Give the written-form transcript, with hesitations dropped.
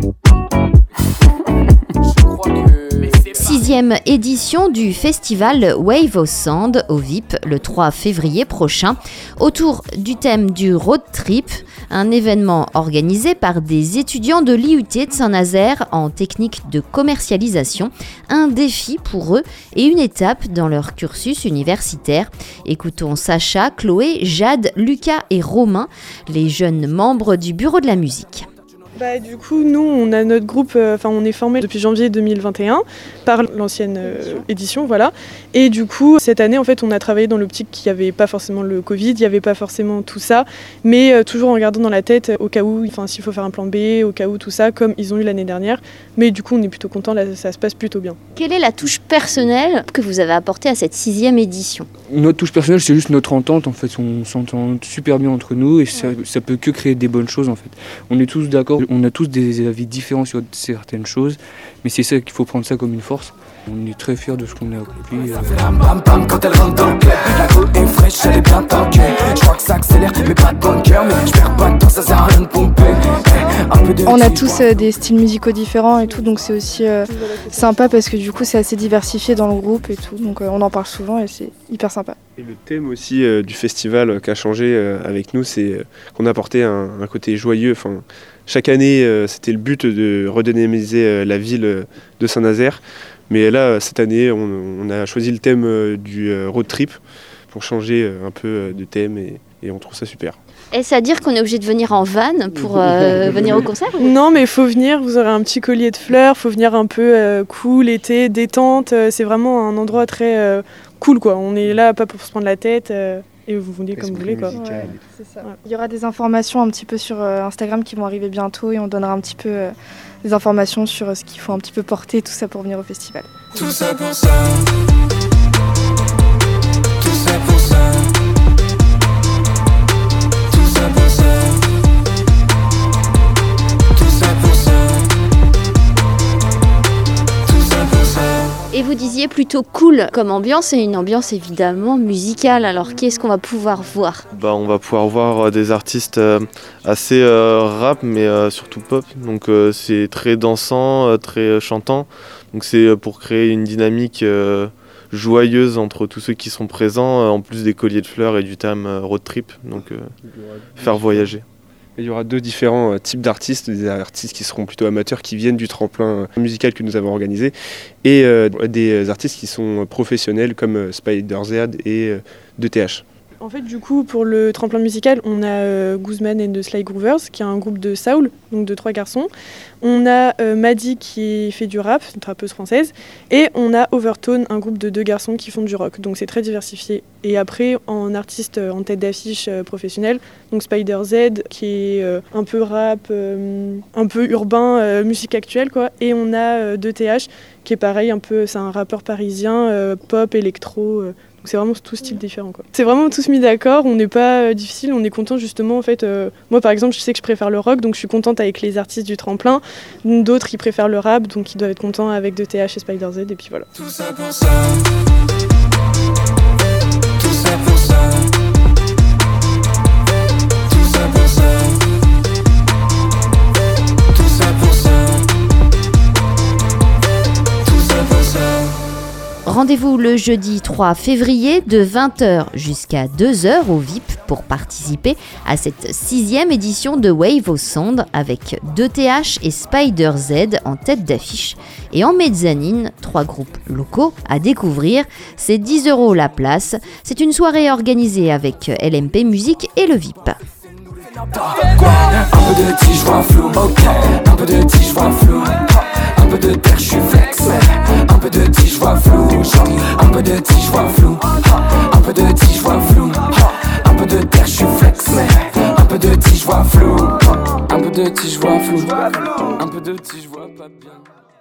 Sixième édition du festival Wave of Sound au VIP le 3 février prochain autour du thème du road trip, un événement organisé par des étudiants de l'IUT de Saint-Nazaire en technique de commercialisation, un défi pour eux et une étape dans leur cursus universitaire. Écoutons Sacha, Chloé, Jade, Lucas et Romain, les jeunes membres du bureau de la musique. Du coup, nous, on a notre groupe, on est formé depuis janvier 2021 par l'ancienne édition, voilà. Et du coup, cette année, en fait, on a travaillé dans l'optique qu'il n'y avait pas forcément le Covid, il n'y avait pas forcément tout ça, mais toujours en gardant dans la tête au cas où, s'il faut faire un plan B, au cas où tout ça, comme ils ont eu l'année dernière. Mais du coup, on est plutôt contents, là, ça se passe plutôt bien. Quelle est la touche personnelle que vous avez apportée à cette 6e édition ? Notre touche personnelle, c'est juste notre entente, en fait. On s'entend super bien entre nous et ça peut que créer des bonnes choses, en fait. On est tous d'accord. On a tous des avis différents sur certaines choses, mais c'est ça qu'il faut prendre ça comme une force. On est très fiers de ce qu'on a accompli. Quand elle rentre dans le club, la go est fraîche, elle est bien tankée. Je crois que ça accélère, mais pas de bon cœur. Mais je perds pas de temps, ça sert à rien de pomper. On a tous des styles musicaux différents et tout, donc c'est aussi sympa parce que du coup c'est assez diversifié dans le groupe et tout, donc on en parle souvent et c'est hyper sympa. Et le thème aussi du festival qui a changé avec nous, c'est qu'on a apporté un côté joyeux. Chaque année, c'était le but de redynamiser la ville de Saint-Nazaire. Mais là, cette année, on a choisi le thème du road trip pour changer un peu de thème et on trouve ça super. Est-ce à dire qu'on est obligé de venir en van pour venir au concert ? Non, mais il faut venir, vous aurez un petit collier de fleurs, il faut venir un peu cool, été, détente. C'est vraiment un endroit très cool, quoi. On est là pas pour se prendre la tête et vous venez comme vous voulez, quoi. Ouais, c'est ça. Ouais. Il y aura des informations un petit peu sur Instagram qui vont arriver bientôt et on donnera un petit peu des informations sur ce qu'il faut un petit peu porter, tout ça pour venir au festival. Tout ça pour ça. Tout ça pour ça. Tout ça pour ça. Tout ça pour ça. Tout ça pour ça. Et vous disiez plutôt cool comme ambiance et une ambiance évidemment musicale. Alors qu'est-ce qu'on va pouvoir voir ? On va pouvoir voir des artistes assez rap mais surtout pop. Donc c'est très dansant, très chantant. Donc c'est pour créer une dynamique joyeuse entre tous ceux qui sont présents, en plus des colliers de fleurs et du thème road trip. Donc faire voyager. Il y aura deux différents types d'artistes, des artistes qui seront plutôt amateurs, qui viennent du tremplin musical que nous avons organisé, et des artistes qui sont professionnels comme Spider-Z et 2TH. En fait, du coup, pour le tremplin musical, on a Guzman and the Sly Groovers, qui est un groupe de soul, donc de 3 garçons. On a Maddy qui fait du rap, une rappeuse française. Et on a Overtone, un groupe de 2 garçons qui font du rock. Donc c'est très diversifié. Et après, en artiste en tête d'affiche professionnelle, donc Spider-Z, qui est un peu rap, un peu urbain, musique actuelle, quoi. Et on a 2TH, qui est pareil, c'est un rappeur parisien, pop, électro. Donc c'est vraiment tout style différent, quoi. C'est vraiment tous mis d'accord, on n'est pas difficile, on est content justement en fait. Moi par exemple je sais que je préfère le rock, donc je suis contente avec les artistes du tremplin. D'autres ils préfèrent le rap, donc ils doivent être contents avec 2TH et Spider-Z et puis voilà. Tout ça pour ça. Tout ça pour ça. Tout ça pour ça. Tout ça pour ça. Tout ça pour ça. Rendez-vous le jeudi 3 février de 20h jusqu'à 2h au VIP pour participer à cette 6e édition de Wave of Sound avec 2TH et Spider-Z en tête d'affiche. Et en mezzanine, 3 groupes locaux à découvrir. C'est 10 € la place. C'est une soirée organisée avec LMP Musique et le VIP. Un peu de tige, je vois flou, ok. Un peu de tige, je vois flou. Un peu de terre, je suis flex. Un peu de tige, je vois flou. Un peu de tige, je vois flou. Un peu de tige, je vois flou. Un peu de terre, je suis flex. Un peu de tige, je vois flou. Un peu de tige, je vois flou. Un peu de tige, je vois pas bien.